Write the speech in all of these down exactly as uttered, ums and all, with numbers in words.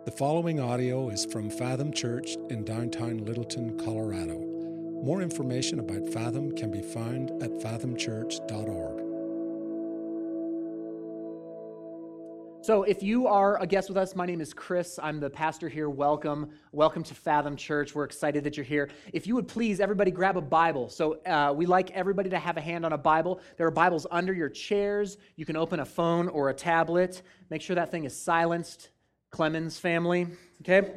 The following audio is from Fathom Church in downtown Littleton, Colorado. More information about Fathom can be found at fathom church dot org. So if you are a guest with us, my name is Chris. I'm the pastor here. Welcome. Welcome to Fathom Church. We're excited that you're here. If you would please, everybody grab a Bible. So uh, we like everybody to have a hand on a Bible. There are Bibles under your chairs. You can open a phone or a tablet. Make sure that thing is silenced. Clemens family, okay?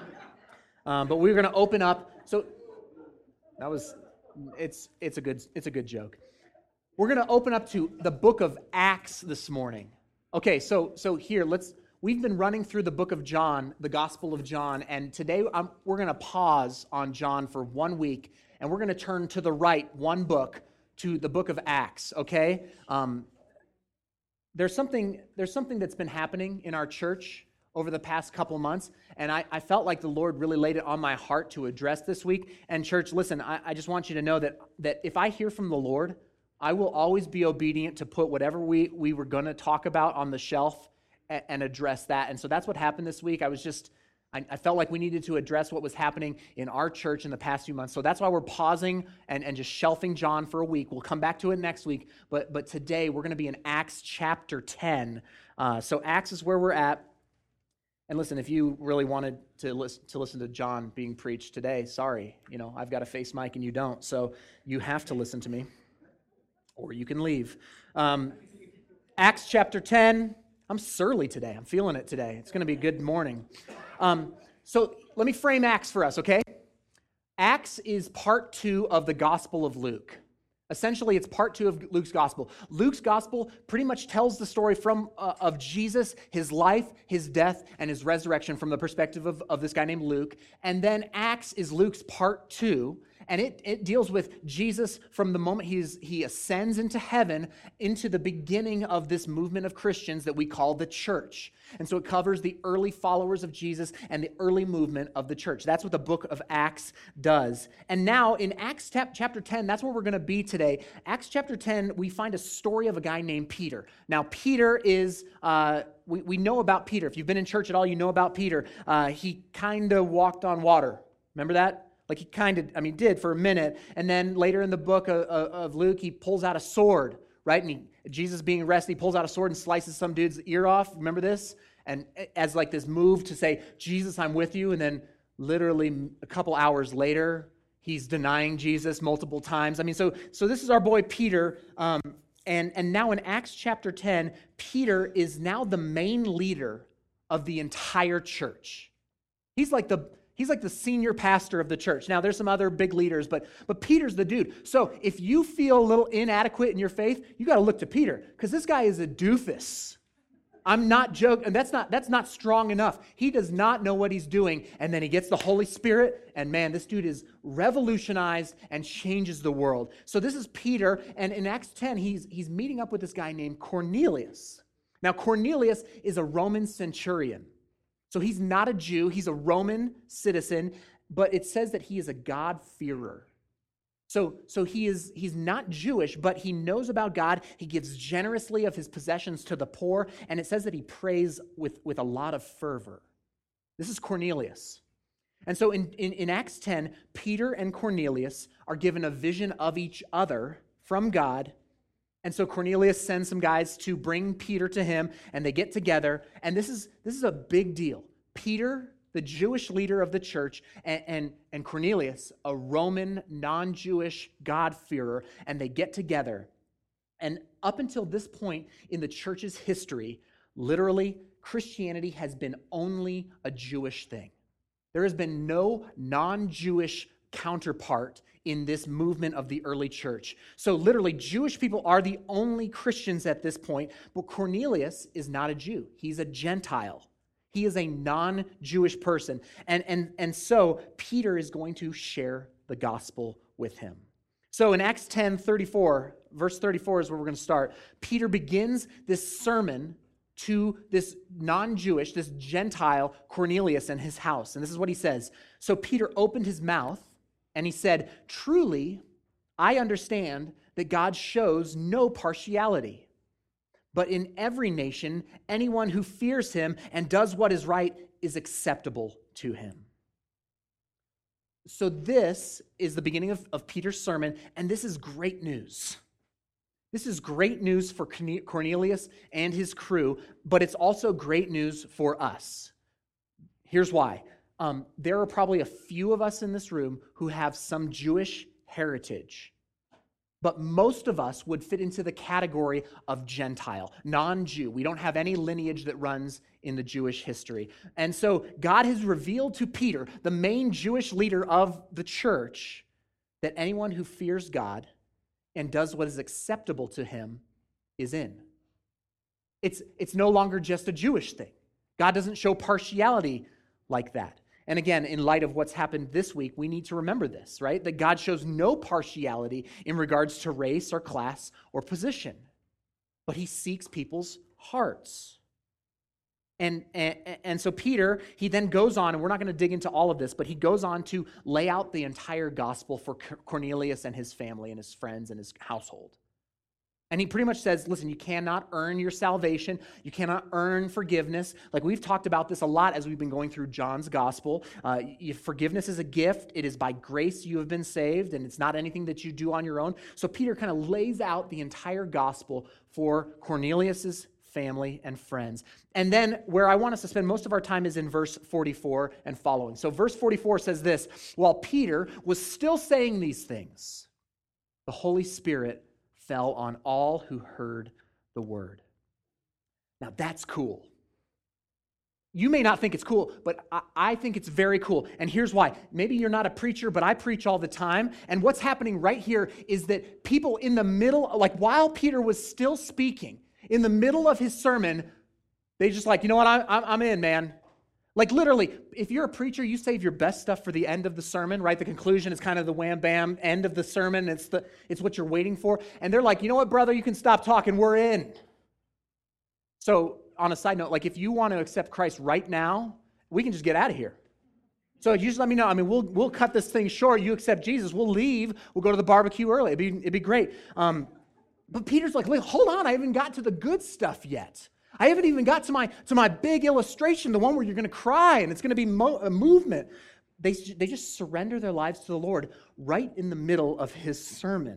Um, but we're going to open up. So that was, it's it's a good it's a good joke. We're going to open up to the book of Acts this morning. Okay, so so here let's. We've been running through the book of John, the Gospel of John, and today I'm, we're going to pause on John for one week, and we're going to turn to the right one book to the book of Acts. Okay, um, there's something there's something that's been happening in our church over the past couple months, and I, I felt like the Lord really laid it on my heart to address this week. And church, listen, I, I just want you to know that, that if I hear from the Lord, I will always be obedient to put whatever we, we were going to talk about on the shelf and, and address that. And so that's what happened this week. I was just, I, I felt like we needed to address what was happening in our church in the past few months. So that's why we're pausing and, and just shelving John for a week. We'll come back to it next week. But, but today we're going to be in Acts chapter ten. Uh, so Acts is where we're at. And listen, if you really wanted to listen, to listen to John being preached today, sorry, you know, I've got a face mic and you don't, so you have to listen to me, or you can leave. Um, Acts chapter ten, I'm surly today, I'm feeling it today. It's going to be a good morning. Um, so let me frame Acts for us, okay? Acts is part two of the Gospel of Luke. Essentially, it's part two of Luke's gospel. Luke's gospel pretty much tells the story from uh, of Jesus, his life, his death, and his resurrection from the perspective of, of this guy named Luke. And then Acts is Luke's part two, and it, it deals with Jesus from the moment he's, he ascends into heaven into the beginning of this movement of Christians that we call the church. And so it covers the early followers of Jesus and the early movement of the church. That's what the book of Acts does. And now in Acts chapter ten, that's where we're going to be today. Acts chapter ten, we find a story of a guy named Peter. Now Peter is, uh, we, we know about Peter. If you've been in church at all, you know about Peter. Uh, he kind of walked on water. Remember that? Like he kind of, I mean, did for a minute. And then later in the book of, of Luke, he pulls out a sword, right? And he, Jesus being arrested, he pulls out a sword and slices some dude's ear off. Remember this? And as like this move to say, Jesus, I'm with you. And then literally a couple hours later, he's denying Jesus multiple times. I mean, so so this is our boy Peter. Um, and, and now in Acts chapter ten, Peter is now the main leader of the entire church. He's like the He's like the senior pastor of the church. Now, there's some other big leaders, but, but Peter's the dude. So if you feel a little inadequate in your faith, you got to look to Peter, because this guy is a doofus. I'm not joking, and that's not, that's not strong enough. He does not know what he's doing, and then he gets the Holy Spirit, and man, this dude is revolutionized and changes the world. So this is Peter, and in Acts ten, he's, he's meeting up with this guy named Cornelius. Now, Cornelius is a Roman centurion. So he's not a Jew, he's a Roman citizen, but it says that he is a God-fearer. So, so he is he's not Jewish, but he knows about God. He gives generously of his possessions to the poor, and it says that he prays with, with a lot of fervor. This is Cornelius. And so in, in, in Acts ten, Peter and Cornelius are given a vision of each other from God. And so Cornelius sends some guys to bring Peter to him, and they get together. And this is this is a big deal. Peter, the Jewish leader of the church, and, and, and Cornelius, a Roman, non-Jewish God-fearer, and they get together. And up until this point in the church's history, literally, Christianity has been only a Jewish thing. There has been no non-Jewish counterpart in this movement of the early church. So literally, Jewish people are the only Christians at this point, but Cornelius is not a Jew. He's a Gentile. He is a non-Jewish person. And, and, and so Peter is going to share the gospel with him. So in Acts ten thirty-four, verse thirty-four is where we're going to start. Peter begins this sermon to this non-Jewish, this Gentile Cornelius and his house. And this is what he says. So Peter opened his mouth and he said, "Truly, I understand that God shows no partiality. but in every nation, anyone who fears him and does what is right is acceptable to him. So this is the beginning of, of Peter's sermon, and this is great news. This is great news for Cornelius and his crew, but it's also great news for us. Here's why. Um, there are probably a few of us in this room who have some Jewish heritage, but most of us would fit into the category of Gentile, non-Jew. We don't have any lineage that runs in the Jewish history. And so God has revealed to Peter, the main Jewish leader of the church, that anyone who fears God and does what is acceptable to him is in. It's, it's no longer just a Jewish thing. God doesn't show partiality like that. And again, in light of what's happened this week, we need to remember this, right? That God shows no partiality in regards to race or class or position, but he seeks people's hearts. And, and, and so Peter, he then goes on, and we're not going to dig into all of this, but he goes on to lay out the entire gospel for Cornelius and his family and his friends and his household. And he pretty much says, listen, you cannot earn your salvation. You cannot earn forgiveness. Like we've talked about this a lot as we've been going through John's gospel. Uh, forgiveness is a gift. It is by grace you have been saved, and it's not anything that you do on your own. So Peter kind of lays out the entire gospel for Cornelius's family and friends. And then where I want us to spend most of our time is in verse forty-four and following. So verse forty-four says this: while Peter was still saying these things, the Holy Spirit fell on all who heard the word. Now that's cool. You may not think it's cool, but I, I think it's very cool. And here's why. Maybe you're not a preacher, but I preach all the time. And what's happening right here is that people in the middle, like while Peter was still speaking, in the middle of his sermon, they just like, you know what, I, I'm in, man. Like literally, if you're a preacher, you save your best stuff for the end of the sermon, right? The conclusion is kind of the wham bam end of the sermon. It's the it's what you're waiting for. And they're like, you know what, brother, you can stop talking. We're in. So on a side note, like if you want to accept Christ right now, we can just get out of here. So you just let me know. I mean, we'll we'll cut this thing short. You accept Jesus. We'll leave. We'll go to the barbecue early. It'd be, it'd be great. Um, but Peter's like, hold on, I haven't got to the good stuff yet. I haven't even got to my to my big illustration, the one where you're going to cry and it's going to be mo- a movement. They, they just surrender their lives to the Lord right in the middle of his sermon.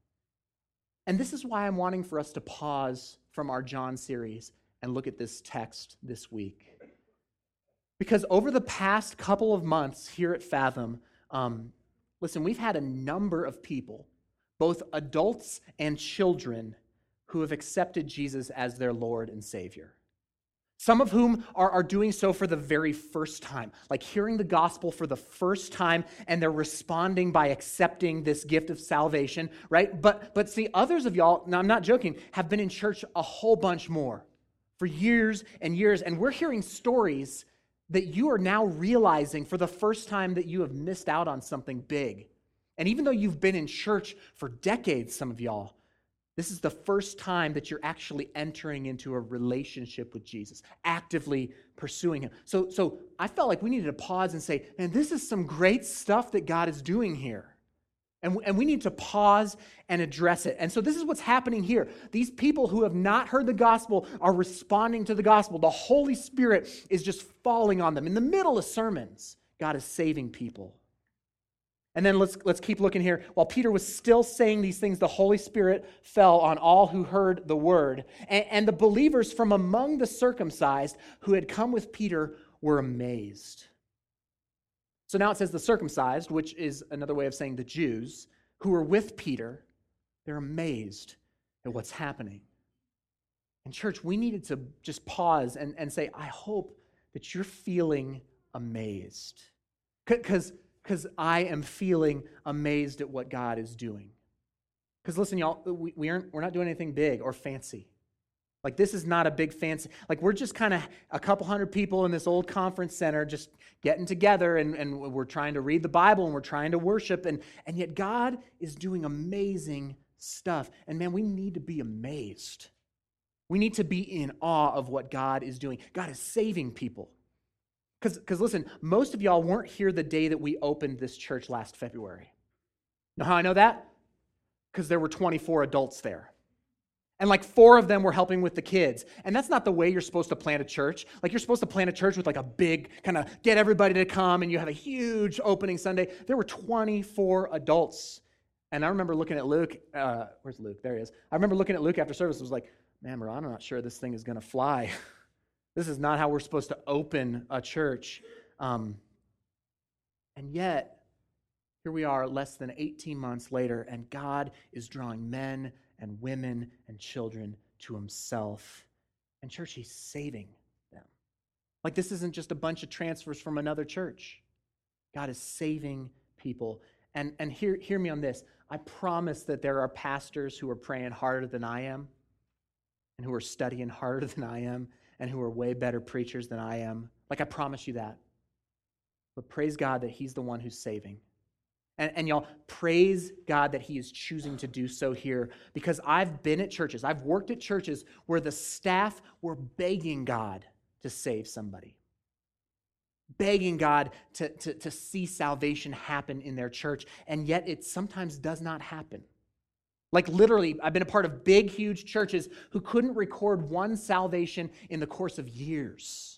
And this is why I'm wanting for us to pause from our John series and look at this text this week. Because over the past couple of months here at Fathom, um, listen, we've had a number of people, both adults and children, who have accepted Jesus as their Lord and Savior. Some of whom are, are doing so for the very first time, like hearing the gospel for the first time, and they're responding by accepting this gift of salvation, right? But, but see, others of y'all, now I'm not joking, have been in church a whole bunch more for years and years, and we're hearing stories that you are now realizing for the first time that you have missed out on something big. And even though you've been in church for decades, some of y'all, this is the first time that you're actually entering into a relationship with Jesus, actively pursuing him. So, so I felt like we needed to pause and say, man, this is some great stuff that God is doing here. And, and we need to pause and address it. And so this is what's happening here. These people who have not heard the gospel are responding to the gospel. The Holy Spirit is just falling on them. In the middle of sermons, God is saving people. And then let's let's keep looking here. While Peter was still saying these things, the Holy Spirit fell on all who heard the word. And, and the believers from among the circumcised who had come with Peter were amazed. So now it says the circumcised, which is another way of saying the Jews, who were with Peter, they're amazed at what's happening. And church, we needed to just pause and, and say, I hope that you're feeling amazed. Because Because I am feeling amazed at what God is doing. Because listen, y'all, we, we aren't, we're not doing anything big or fancy. Like this is not a big fancy, like we're just kind of a couple hundred people in this old conference center just getting together and, and we're trying to read the Bible and we're trying to worship. And, and yet God is doing amazing stuff. And man, we need to be amazed. We need to be in awe of what God is doing. God is saving people. Because listen, most of y'all weren't here the day that we opened this church last February. Know how I know that? Because there were twenty-four adults there. And like four of them were helping with the kids. And that's not the way you're supposed to plant a church. Like you're supposed to plant a church with like a big kind of get everybody to come and you have a huge opening Sunday. There were twenty-four adults. And I remember looking at Luke. Uh, where's Luke? There he is. I remember looking at Luke after service. I was like, man, Ron, I'm not sure this thing is going to fly. This is not how we're supposed to open a church. Um, and yet, here we are less than eighteen months later, and God is drawing men and women and children to himself. And church, he's saving them. Like this isn't just a bunch of transfers from another church. God is saving people. And, and hear, hear me on this. I promise that there are pastors who are praying harder than I am, and who are studying harder than I am, and who are way better preachers than I am. Like I promise you that. But praise God that he's the one who's saving. And, and y'all, praise God that he is choosing to do so here, because I've been at churches, I've worked at churches where the staff were begging God to save somebody. Begging God to, to, to see salvation happen in their church, and yet it sometimes does not happen. Like literally, I've been a part of big, huge churches who couldn't record one salvation in the course of years.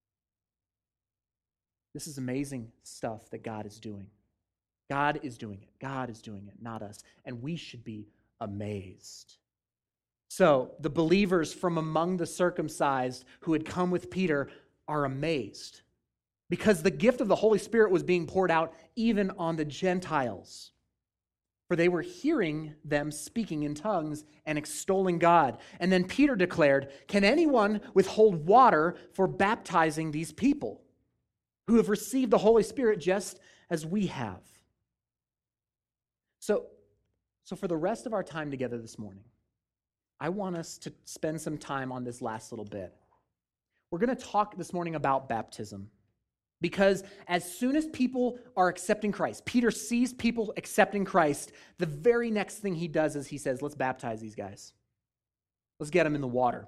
This is amazing stuff that God is doing. God is doing it. God is doing it, not us. And we should be amazed. So the believers from among the circumcised who had come with Peter are amazed because the gift of the Holy Spirit was being poured out even on the Gentiles. For they were hearing them speaking in tongues and extolling God. And then Peter declared, "Can anyone withhold water for baptizing these people who have received the Holy Spirit just as we have?" So, so for the rest of our time together this morning, I want us to spend some time on this last little bit. We're going to talk this morning about baptism. Because as soon as people are accepting Christ, Peter sees people accepting Christ, the very next thing he does is he says, let's baptize these guys. Let's get them in the water.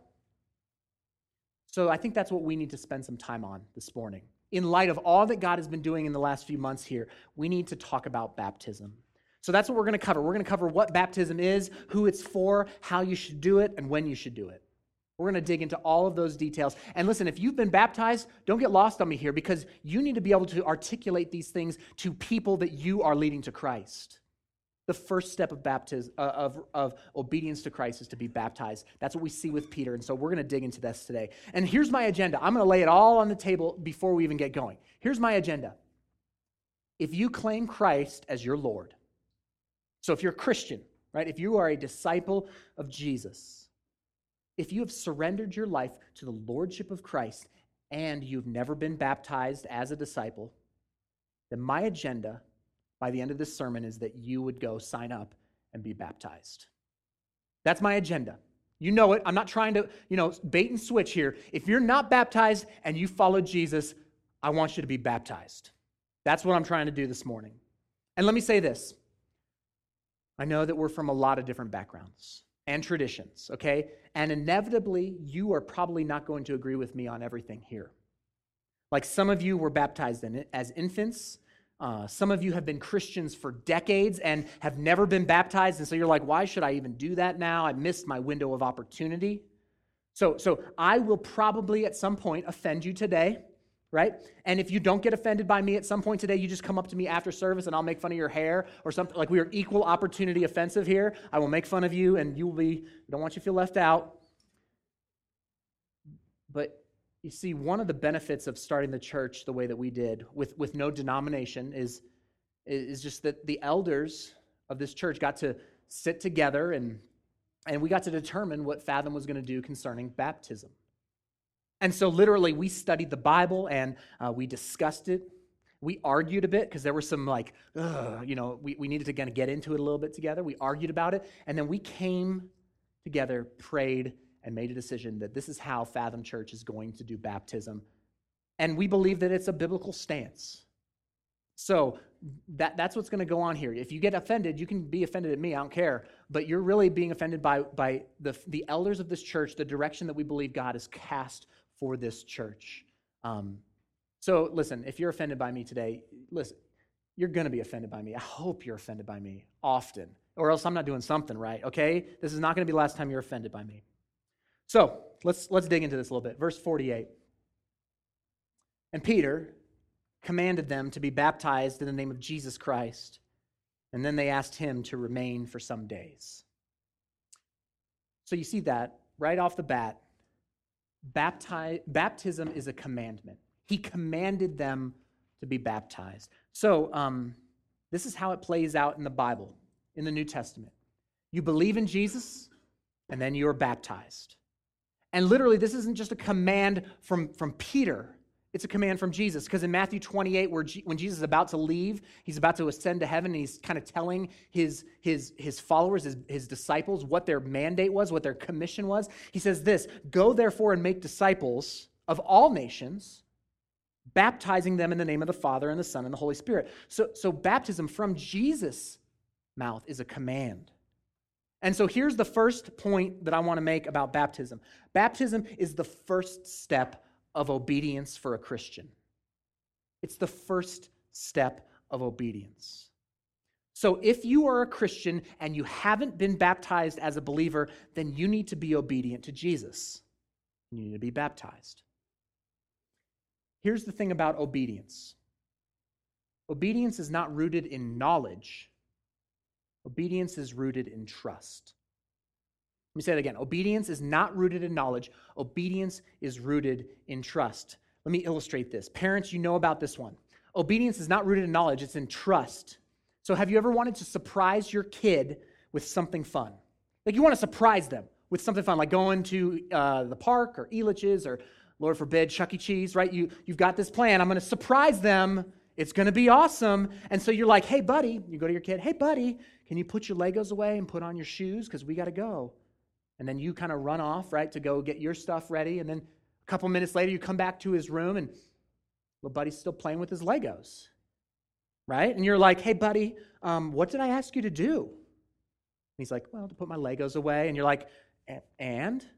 So I think that's what we need to spend some time on this morning. In light of all that God has been doing in the last few months here, we need to talk about baptism. So that's what we're going to cover. We're going to cover what baptism is, who it's for, how you should do it, and when you should do it. We're going to dig into all of those details. And listen, if you've been baptized, don't get lost on me here, because you need to be able to articulate these things to people that you are leading to Christ. The first step of baptism, uh, of, of obedience to Christ is to be baptized. That's what we see with Peter, and so we're going to dig into this today. And here's my agenda. I'm going to lay it all on the table before we even get going. Here's my agenda. If you claim Christ as your Lord, so if you're a Christian, right, if you are a disciple of Jesus, if you have surrendered your life to the lordship of Christ and you've never been baptized as a disciple, then my agenda by the end of this sermon is that you would go sign up and be baptized. That's my agenda. You know it. I'm not trying to, you know, bait and switch here. If you're not baptized and you follow Jesus, I want you to be baptized. That's what I'm trying to do this morning. And let me say this. I know that we're from a lot of different backgrounds and traditions, okay? And inevitably, you are probably not going to agree with me on everything here. Like some of you were baptized in it as infants. Uh, some of you have been Christians for decades and have never been baptized. And so you're like, why should I even do that now? I missed my window of opportunity. So, so I will probably at some point offend you today, right? And if you don't get offended by me at some point today, you just come up to me after service and I'll make fun of your hair or something. Like we are equal opportunity offensive here. I will make fun of you and you will be, I don't want you to feel left out. But you see, one of the benefits of starting the church the way that we did with, with no denomination is, is just that the elders of this church got to sit together and, and we got to determine what Fathom was going to do concerning baptism. And so literally we studied the Bible and uh, we discussed it. We argued a bit because there were some like, ugh, you know, we, we needed to kind of get into it a little bit together. We argued about it. And then we came together, prayed, and made a decision that this is how Fathom Church is going to do baptism. And we believe that it's a biblical stance. So that, that's what's going to go on here. If you get offended, you can be offended at me, I don't care. But you're really being offended by, by the, the elders of this church, the direction that we believe God has cast for this church. Um, so listen, if you're offended by me today, listen, you're going to be offended by me. I hope you're offended by me often or else I'm not doing something right, okay? This is not going to be the last time you're offended by me. So let's, let's dig into this a little bit. Verse forty-eight. And Peter commanded them to be baptized in the name of Jesus Christ, and then they asked him to remain for some days. So you see that right off the bat, baptize, baptism is a commandment. He commanded them to be baptized. So um, this is how it plays out in the Bible, in the New Testament. You believe in Jesus, and then you're baptized. And literally, this isn't just a command from, from Peter. It's a command from Jesus. Because in Matthew twenty-eight, where G- when Jesus is about to leave, he's about to ascend to heaven, and he's kind of telling his, his, his followers, his, his disciples, what their mandate was, what their commission was. He says this, "Go therefore and make disciples of all nations, baptizing them in the name of the Father and the Son and the Holy Spirit." So, so baptism from Jesus' mouth is a command. And so here's the first point that I want to make about baptism. Baptism is the first step of obedience for a Christian. It's the first step of obedience. So if you are a Christian and you haven't been baptized as a believer, then you need to be obedient to Jesus. You need to be baptized. Here's the thing about obedience. Obedience is not rooted in knowledge. Obedience is rooted in trust. Let me say that again. Obedience is not rooted in knowledge. Obedience is rooted in trust. Let me illustrate this. Parents, you know about this one. Obedience is not rooted in knowledge. It's in trust. So have you ever wanted to surprise your kid with something fun? Like you want to surprise them with something fun, like going to uh, the park or Elitch's or, Lord forbid, Chuck E. Cheese, right? You, you've got this plan. I'm going to surprise them. It's going to be awesome. And so you're like, "Hey, buddy," you go to your kid, "Hey, buddy, can you put your Legos away and put on your shoes because we got to go?" And then you kind of run off, right, to go get your stuff ready. And then a couple minutes later, you come back to his room and little buddy's still playing with his Legos, right? And you're like, "Hey, buddy, um, what did I ask you to do?" And he's like, "Well, to put my Legos away." And you're like, "And?" And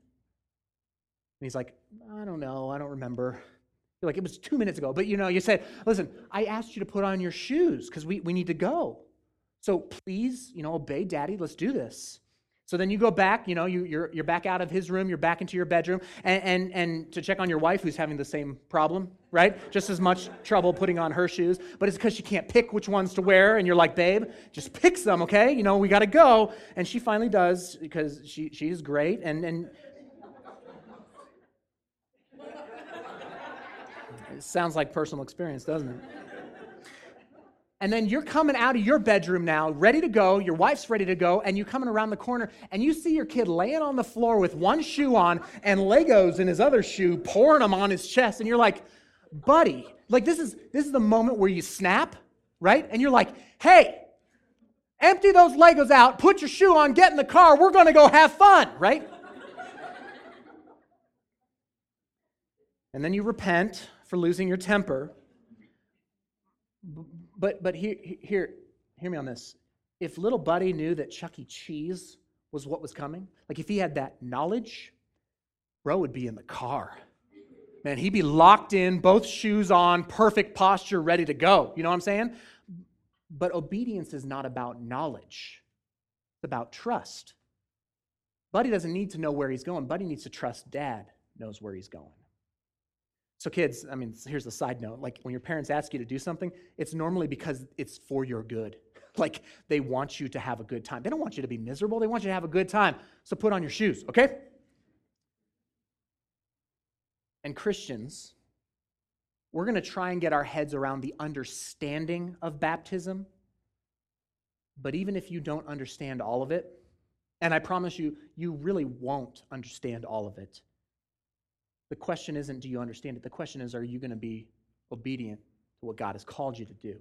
he's like, "I don't know. I don't remember." You're like, "It was two minutes ago." But, you know, you said, "Listen, I asked you to put on your shoes because we, we need to go. So please, you know, obey Daddy. Let's do this." So then you go back, you know, you, you're you're back out of his room, you're back into your bedroom, and, and, and to check on your wife who's having the same problem, right? Just as much trouble putting on her shoes, but it's because she can't pick which ones to wear, and you're like, "Babe, just pick some, okay? You know, we got to go." And she finally does because she she's great, and and it sounds like personal experience, doesn't it? And then you're coming out of your bedroom now, ready to go, your wife's ready to go, and you're coming around the corner, and you see your kid laying on the floor with one shoe on and Legos in his other shoe, pouring them on his chest, and you're like, "Buddy," like this is this is the moment where you snap, right? And you're like, "Hey, empty those Legos out, put your shoe on, get in the car, we're going to go have fun," right? And then you repent for losing your temper. But but here, here, hear me on this. If little buddy knew that Chuck E. Cheese was what was coming, like if he had that knowledge, bro would be in the car. Man, he'd be locked in, both shoes on, perfect posture, ready to go. You know what I'm saying? But obedience is not about knowledge. It's about trust. Buddy doesn't need to know where he's going. Buddy needs to trust Dad knows where he's going. So kids, I mean, here's a side note. Like when your parents ask you to do something, it's normally because it's for your good. Like they want you to have a good time. They don't want you to be miserable. They want you to have a good time. So put on your shoes, okay? And Christians, we're going to try and get our heads around the understanding of baptism. But even if you don't understand all of it, and I promise you, you really won't understand all of it, the question isn't, do you understand it? The question is, are you going to be obedient to what God has called you to do?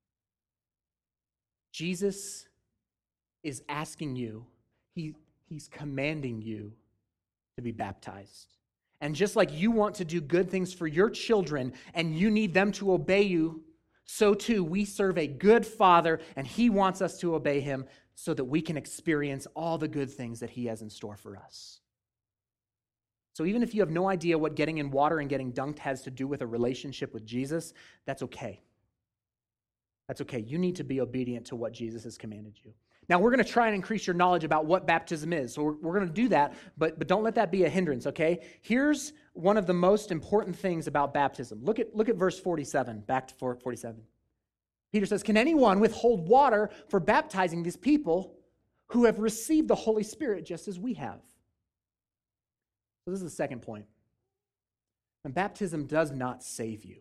Jesus is asking you, he, he's commanding you to be baptized. And just like you want to do good things for your children and you need them to obey you, so too we serve a good Father and He wants us to obey Him so that we can experience all the good things that He has in store for us. So even if you have no idea what getting in water and getting dunked has to do with a relationship with Jesus, that's okay. That's okay. You need to be obedient to what Jesus has commanded you. Now, we're going to try and increase your knowledge about what baptism is. So we're, we're going to do that, but, but don't let that be a hindrance, okay? Here's one of the most important things about baptism. Look at, look at verse forty-seven, back to forty-seven. Peter says, can anyone withhold water for baptizing these people who have received the Holy Spirit just as we have? So this is the second point. And baptism does not save you.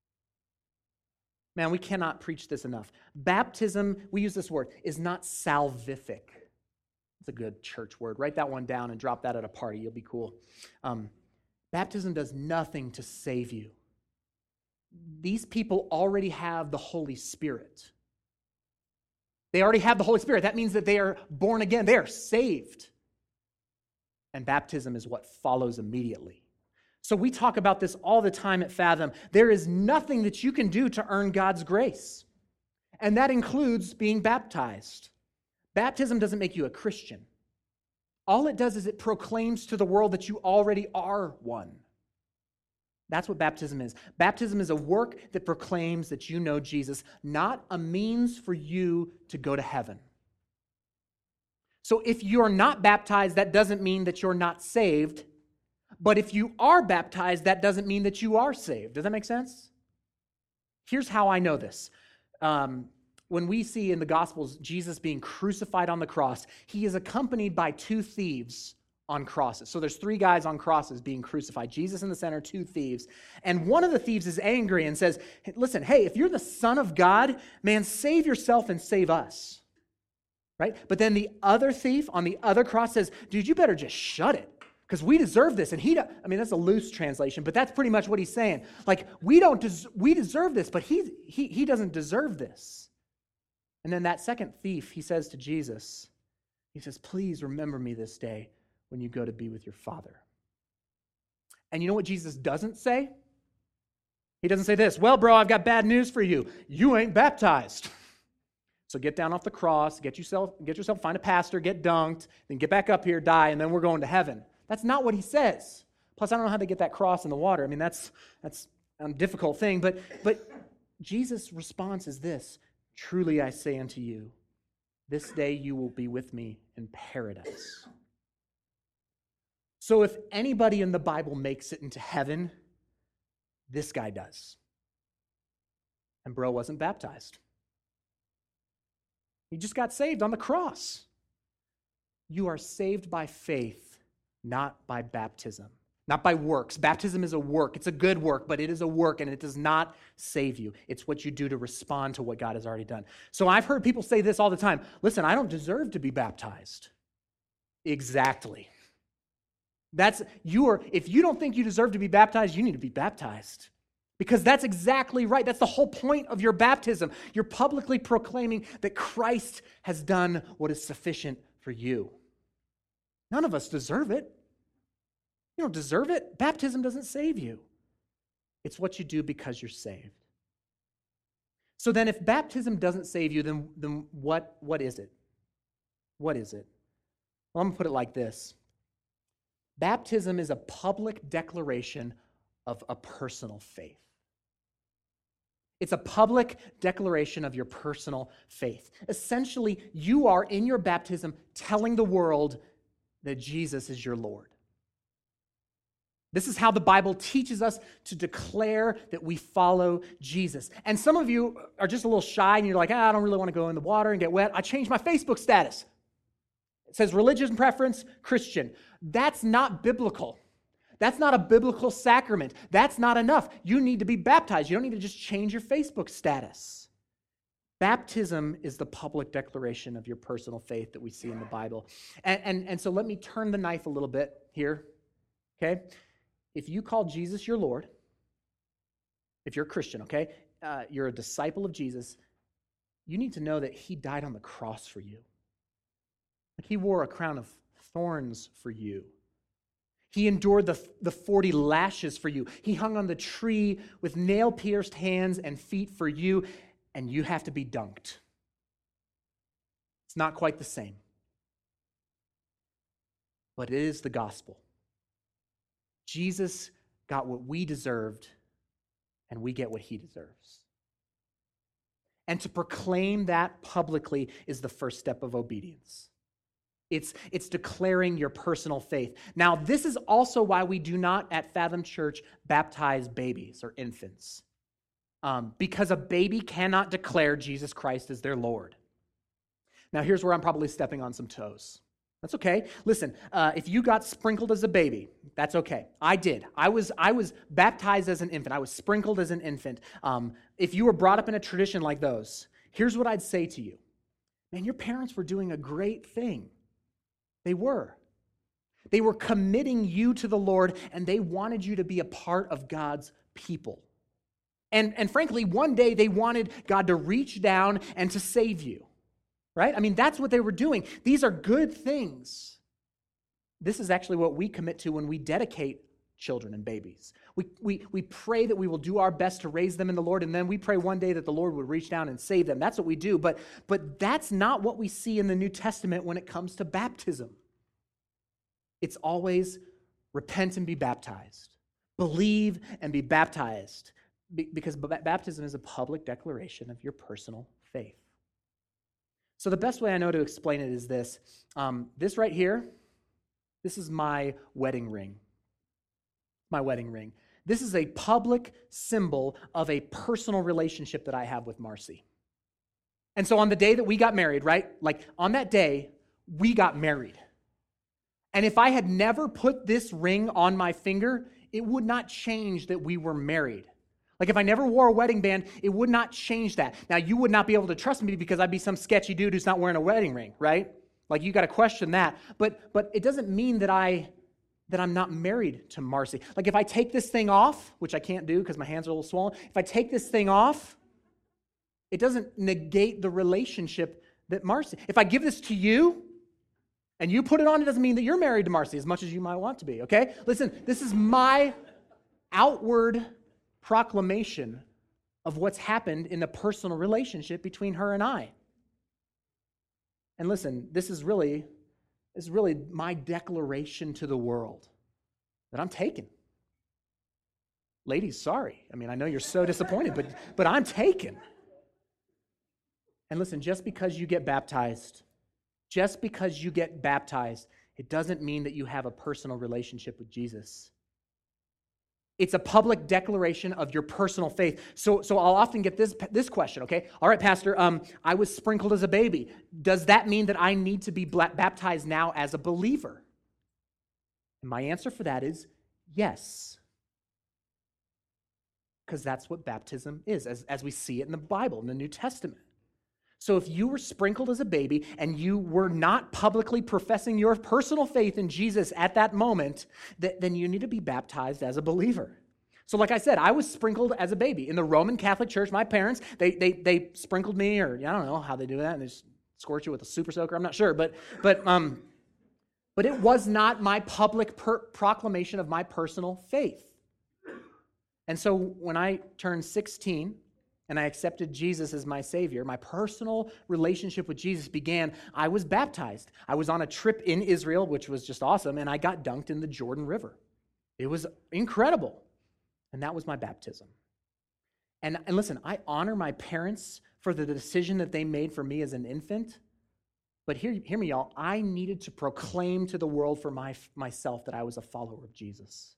Man, we cannot preach this enough. Baptism, we use this word, is not salvific. It's a good church word. Write that one down and drop that at a party. You'll be cool. Um, baptism does nothing to save you. These people already have the Holy Spirit. They already have the Holy Spirit. That means that they are born again. They are saved. And baptism is what follows immediately. So we talk about this all the time at Fathom. There is nothing that you can do to earn God's grace. And that includes being baptized. Baptism doesn't make you a Christian. All it does is it proclaims to the world that you already are one. That's what baptism is. Baptism is a work that proclaims that you know Jesus, not a means for you to go to heaven. So if you're not baptized, that doesn't mean that you're not saved. But if you are baptized, that doesn't mean that you are saved. Does that make sense? Here's how I know this. Um, when we see in the Gospels Jesus being crucified on the cross, he is accompanied by two thieves on crosses. So there's three guys on crosses being crucified. Jesus in the center, two thieves. And one of the thieves is angry and says, listen, hey, if you're the Son of God, man, save yourself and save us. Right? But then the other thief on the other cross says, dude, you better just shut it. Because we deserve this. And he, I mean, that's a loose translation, but that's pretty much what he's saying. Like, we don't, des- we deserve this, but he, he, he doesn't deserve this. And then that second thief, he says to Jesus, he says, please remember me this day when you go to be with your Father. And you know what Jesus doesn't say? He doesn't say this, well, bro, I've got bad news for you. You ain't baptized. So get down off the cross, get yourself, get yourself, find a pastor, get dunked, then get back up here, die, and then we're going to heaven. That's not what he says. Plus, I don't know how to get that cross in the water. I mean, that's that's a difficult thing. But, but Jesus' response is this, truly I say unto you, this day you will be with me in paradise. So if anybody in the Bible makes it into heaven, this guy does. And bro wasn't baptized. He just got saved on the cross. You are saved by faith, not by baptism, not by works. Baptism is a work. It's a good work, but it is a work, and it does not save you. It's what you do to respond to what God has already done. So I've heard people say this all the time. Listen, I don't deserve to be baptized. Exactly. That's you are. If you don't think you deserve to be baptized, you need to be baptized. Because that's exactly right. That's the whole point of your baptism. You're publicly proclaiming that Christ has done what is sufficient for you. None of us deserve it. You don't deserve it. Baptism doesn't save you. It's what you do because you're saved. So then if baptism doesn't save you, then, then what, what is it? What is it? Well, I'm going to put it like this. Baptism is a public declaration of a personal faith. It's a public declaration of your personal faith. Essentially, you are in your baptism telling the world that Jesus is your Lord. This is how the Bible teaches us to declare that we follow Jesus. And some of you are just a little shy and you're like, ah, I don't really want to go in the water and get wet. I changed my Facebook status. It says religious preference, Christian. That's not biblical. That's not a biblical sacrament. That's not enough. You need to be baptized. You don't need to just change your Facebook status. Baptism is the public declaration of your personal faith that we see in the Bible. And, and, and so let me turn the knife a little bit here, okay? If you call Jesus your Lord, if you're a Christian, okay, uh, you're a disciple of Jesus, you need to know that he died on the cross for you. Like he wore a crown of thorns for you. He endured the, the forty lashes for you. He hung on the tree with nail-pierced hands and feet for you, and you have to be dunked. It's not quite the same. But it is the gospel. Jesus got what we deserved, and we get what he deserves. And to proclaim that publicly is the first step of obedience. It's, it's declaring your personal faith. Now, this is also why we do not at Fathom Church baptize babies or infants. Um, because a baby cannot declare Jesus Christ as their Lord. Now, here's where I'm probably stepping on some toes. That's okay. Listen, uh, if you got sprinkled as a baby, that's okay. I did. I was I was baptized as an infant. I was sprinkled as an infant. Um, if you were brought up in a tradition like those, here's what I'd say to you. Man, your parents were doing a great thing. They were. They were committing you to the Lord, and they wanted you to be a part of God's people. And, and frankly, one day they wanted God to reach down and to save you. Right? I mean, that's what they were doing. These are good things. This is actually what we commit to when we dedicate children and babies. We, we, we pray that we will do our best to raise them in the Lord, and then we pray one day that the Lord would reach down and save them. That's what we do. But, but that's not what we see in the New Testament when it comes to baptism. It's always repent and be baptized. Believe and be baptized. Be, because baptism is a public declaration of your personal faith. So the best way I know to explain it is this. Um, this right here, this is my wedding ring. My wedding ring. This is a public symbol of a personal relationship that I have with Marcy. And so on the day that we got married, right? Like on that day, we got married. And if I had never put this ring on my finger, it would not change that we were married. Like if I never wore a wedding band, it would not change that. Now, you would not be able to trust me because I'd be some sketchy dude who's not wearing a wedding ring, right? Like you got to question that. But but it doesn't mean that I that I'm not married to Marcy. Like if I take this thing off, which I can't do because my hands are a little swollen, if I take this thing off, it doesn't negate the relationship that Marcy. If I give this to you and you put it on, it doesn't mean that you're married to Marcy as much as you might want to be, okay? Listen, this is my outward proclamation of what's happened in the personal relationship between her and I. And listen, this is really, this is really my declaration to the world that I'm taken. Ladies, sorry. I mean, I know you're so disappointed, but, but I'm taken. And listen, just because you get baptized, just because you get baptized, it doesn't mean that you have a personal relationship with Jesus. It's a public declaration of your personal faith. So, so I'll often get this, this question, okay? All right, Pastor, um, I was sprinkled as a baby. Does that mean that I need to be baptized now as a believer? And my answer for that is yes. Because that's what baptism is, as, as we see it in the Bible, in the New Testament. So if you were sprinkled as a baby and you were not publicly professing your personal faith in Jesus at that moment, th- then you need to be baptized as a believer. So like I said, I was sprinkled as a baby. In the Roman Catholic Church, my parents, they they they sprinkled me, or I don't know how they do that, and they just squirt you with a super soaker, I'm not sure, but but um, but it was not my public per- proclamation of my personal faith. And so when I turned sixteen, and I accepted Jesus as my Savior, my personal relationship with Jesus began. I was baptized. I was on a trip in Israel, which was just awesome, and I got dunked in the Jordan River. It was incredible. And that was my baptism. And, and listen, I honor my parents for the decision that they made for me as an infant. But hear, hear me, y'all. I needed to proclaim to the world for my, myself that I was a follower of Jesus.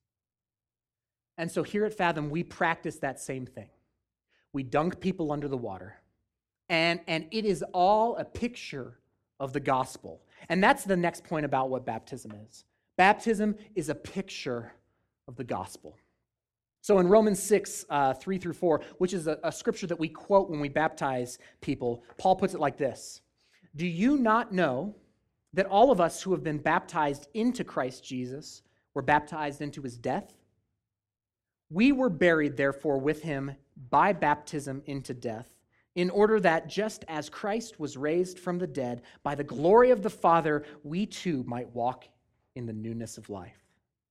And so here at Fathom, we practice that same thing. We dunk people under the water. And, and it is all a picture of the gospel. And that's the next point about what baptism is. Baptism is a picture of the gospel. So in Romans six, uh, three through four, which is a, a scripture that we quote when we baptize people, Paul puts it like this. Do you not know that all of us who have been baptized into Christ Jesus were baptized into his death? We were buried, therefore, with him by baptism into death, in order that just as Christ was raised from the dead by the glory of the Father, we too might walk in the newness of life.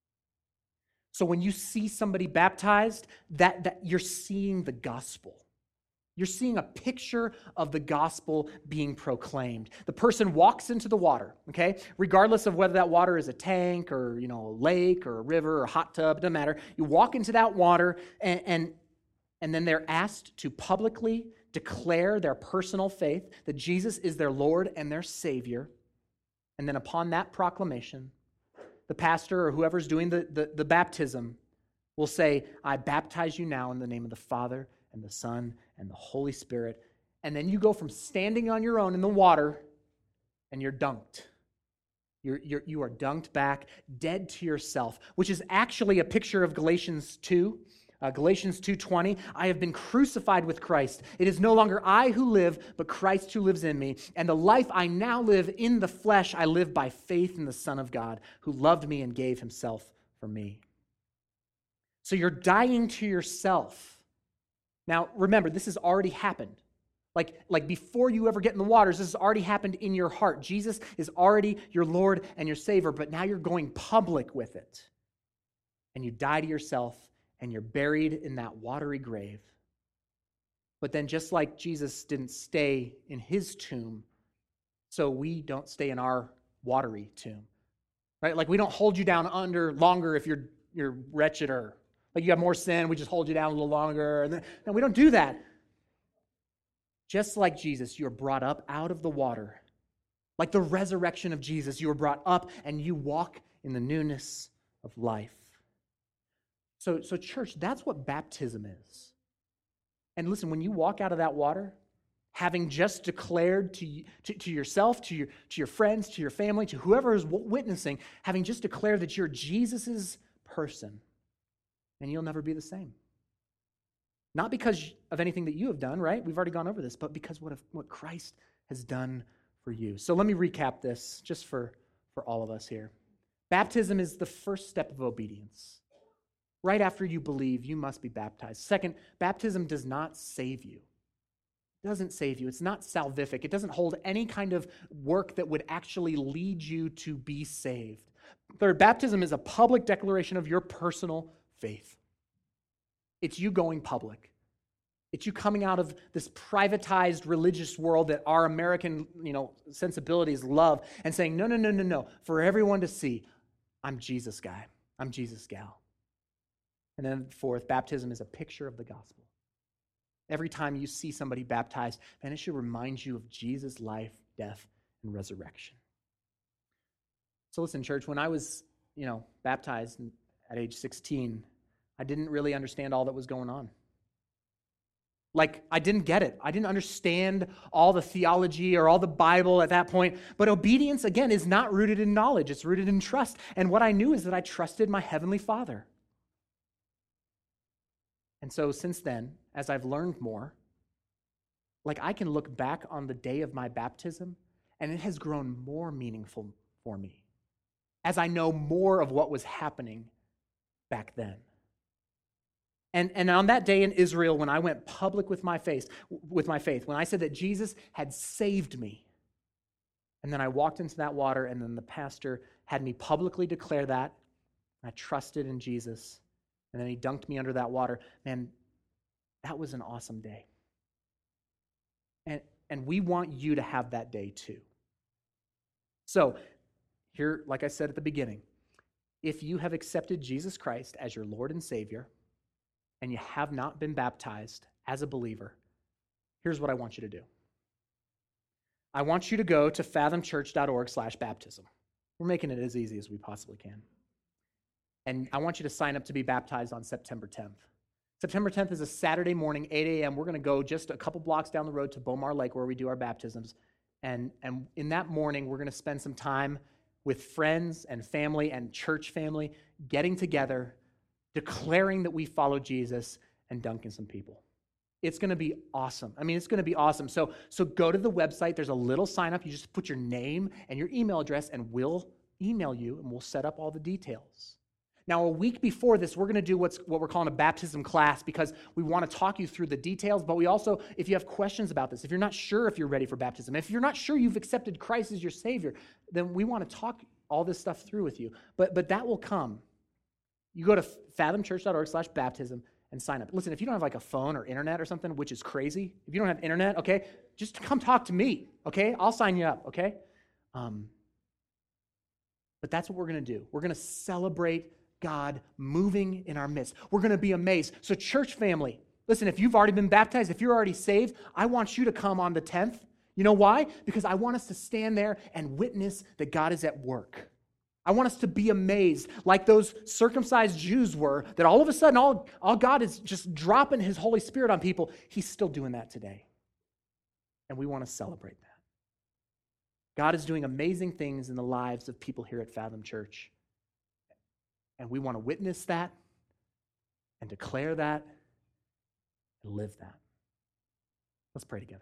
So when you see somebody baptized, that, that you're seeing the gospel. You're seeing a picture of the gospel being proclaimed. The person walks into the water, okay? Regardless of whether that water is a tank or, you know, a lake or a river or a hot tub, it doesn't matter. You walk into that water and, and, and then they're asked to publicly declare their personal faith that Jesus is their Lord and their Savior. And then upon that proclamation, the pastor or whoever's doing the, the, the baptism will say, I baptize you now in the name of the Father and the Son and the Holy Spirit. And then you go from standing on your own in the water and you're dunked. You're, you're, you are dunked back, dead to yourself, which is actually a picture of Galatians two. Uh, Galatians two twenty, I have been crucified with Christ. It is no longer I who live, but Christ who lives in me. And the life I now live in the flesh, I live by faith in the Son of God, who loved me and gave himself for me. So you're dying to yourself. Now, remember, this has already happened. Like, like before you ever get in the waters, this has already happened in your heart. Jesus is already your Lord and your Savior, but now you're going public with it. And you die to yourself, and you're buried in that watery grave. But then just like Jesus didn't stay in his tomb, so we don't stay in our watery tomb. Right? Like we don't hold you down under longer if you're you're wretched or like you have more sin, we just hold you down a little longer. And then, no, we don't do that. Just like Jesus, you are brought up out of the water. Like the resurrection of Jesus, you are brought up and you walk in the newness of life. So, so church, that's what baptism is. And listen, when you walk out of that water, having just declared to, to, to yourself, to your, to your friends, to your family, to whoever is witnessing, having just declared that you're Jesus' person, and you'll never be the same. Not because of anything that you have done, right? We've already gone over this, but because what, what Christ has done for you. So let me recap this just for, for all of us here. Baptism is the first step of obedience. Right after you believe, you must be baptized. Second, baptism does not save you. It doesn't save you. It's not salvific. It doesn't hold any kind of work that would actually lead you to be saved. Third, baptism is a public declaration of your personal faith. It's you going public. It's you coming out of this privatized religious world that our American, you know, sensibilities love and saying, no, no, no, no, no. For everyone to see, I'm Jesus guy. I'm Jesus gal. And then fourth, baptism is a picture of the gospel. Every time you see somebody baptized, man, it should remind you of Jesus' life, death, and resurrection. So listen, church, when I was, you know, baptized at age sixteen, I didn't really understand all that was going on. Like, I didn't get it. I didn't understand all the theology or all the Bible at that point. But obedience, again, is not rooted in knowledge. It's rooted in trust. And what I knew is that I trusted my Heavenly Father. And so since then, as I've learned more, like I can look back on the day of my baptism, and it has grown more meaningful for me as I know more of what was happening back then. And, and on that day in Israel, when I went public with my faith, with my faith, when I said that Jesus had saved me, and then I walked into that water, and then the pastor had me publicly declare that, I trusted in Jesus, and then he dunked me under that water. Man, that was an awesome day. And, and we want you to have that day too. So, here, like I said at the beginning, if you have accepted Jesus Christ as your Lord and Savior, and you have not been baptized as a believer, here's what I want you to do. I want you to go to fathomchurch.org slash baptism. We're making it as easy as we possibly can. And I want you to sign up to be baptized on September tenth. September tenth is a Saturday morning, eight a.m. We're going to go just a couple blocks down the road to Bomar Lake where we do our baptisms. And, and in that morning, we're going to spend some time with friends and family and church family getting together, declaring that we follow Jesus and dunking some people. It's going to be awesome. I mean, it's going to be awesome. So, so go to the website. There's a little sign up. You just put your name and your email address, and we'll email you, and we'll set up all the details. Now, a week before this, we're going to do what's what we're calling a baptism class because we want to talk you through the details, but we also, if you have questions about this, if you're not sure if you're ready for baptism, if you're not sure you've accepted Christ as your Savior, then we want to talk all this stuff through with you. But, but that will come. You go to fathomchurch.org slash baptism and sign up. Listen, if you don't have like a phone or internet or something, which is crazy, if you don't have internet, okay, just come talk to me, okay? I'll sign you up, okay? Um, but that's what we're going to do. We're going to celebrate God moving in our midst. We're going to be amazed. So church family, Listen, if you've already been baptized, if you're already saved, I want you to come on the tenth. You know why? Because I want us to stand there and witness that God is at work. I want us to be amazed, like those circumcised Jews were, that all of a sudden, all, all God is just dropping his Holy Spirit on people. He's still doing that today. And we want to celebrate that. God is doing amazing things in the lives of people here at Fathom Church. And we want to witness that and declare that and live that. Let's pray together.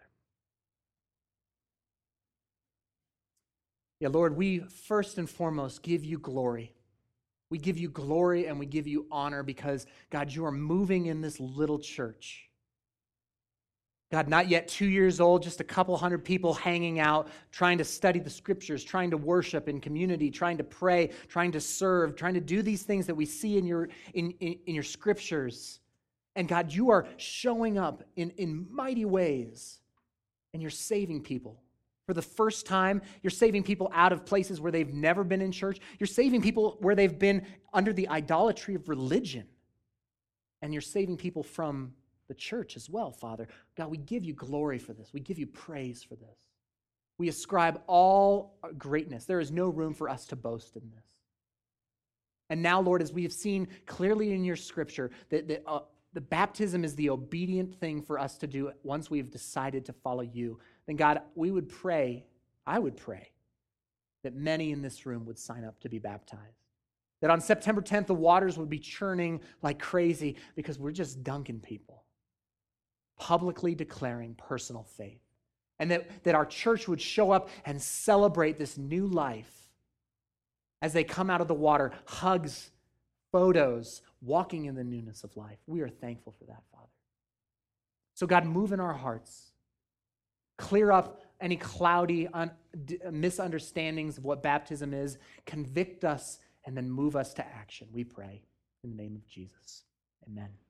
Yeah, Lord, we first and foremost give you glory. We give you glory and we give you honor because, God, you are moving in this little church. God, not yet two years old, just a couple hundred people hanging out, trying to study the scriptures, trying to worship in community, trying to pray, trying to serve, trying to do these things that we see in your, in, in, in your scriptures. And God, you are showing up in, in mighty ways and you're saving people. For the first time, you're saving people out of places where they've never been in church. You're saving people where they've been under the idolatry of religion. And you're saving people from the church as well, Father. God, we give you glory for this. We give you praise for this. We ascribe all greatness. There is no room for us to boast in this. And now, Lord, as we have seen clearly in your scripture, that, that uh, the baptism is the obedient thing for us to do once we've decided to follow you, then God, we would pray, I would pray, that many in this room would sign up to be baptized. That on September tenth, the waters would be churning like crazy because we're just dunking people, publicly declaring personal faith. And that, that our church would show up and celebrate this new life as they come out of the water, hugs, photos, walking in the newness of life. We are thankful for that, Father. So God, move in our hearts. Clear up any cloudy un- d- misunderstandings of what baptism is. Convict us and then move us to action. We pray in the name of Jesus. Amen.